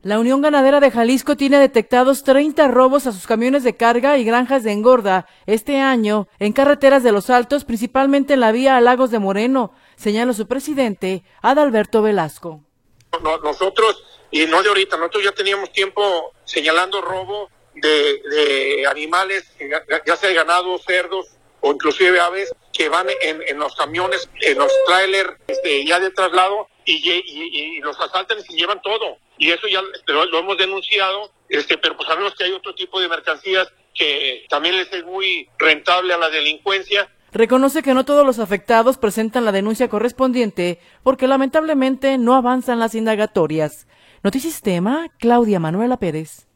La Unión Ganadera de Jalisco tiene detectados 30 robos a sus camiones de carga y granjas de engorda este año en carreteras de Los Altos, principalmente en la vía a Lagos de Moreno, señaló su presidente, Adalberto Velasco. Nosotros, y no de ahorita, nosotros ya teníamos tiempo señalando robo de animales, ya sea de ganado, cerdos o inclusive aves, que van en los camiones, en los trailers ya de traslado y los asaltan y se llevan todo. Y eso ya lo hemos denunciado, pero pues sabemos que hay otro tipo de mercancías que también les es muy rentable a la delincuencia. Reconoce que no todos los afectados presentan la denuncia correspondiente porque lamentablemente no avanzan las indagatorias. Notisistema, Claudia Manuela Pérez.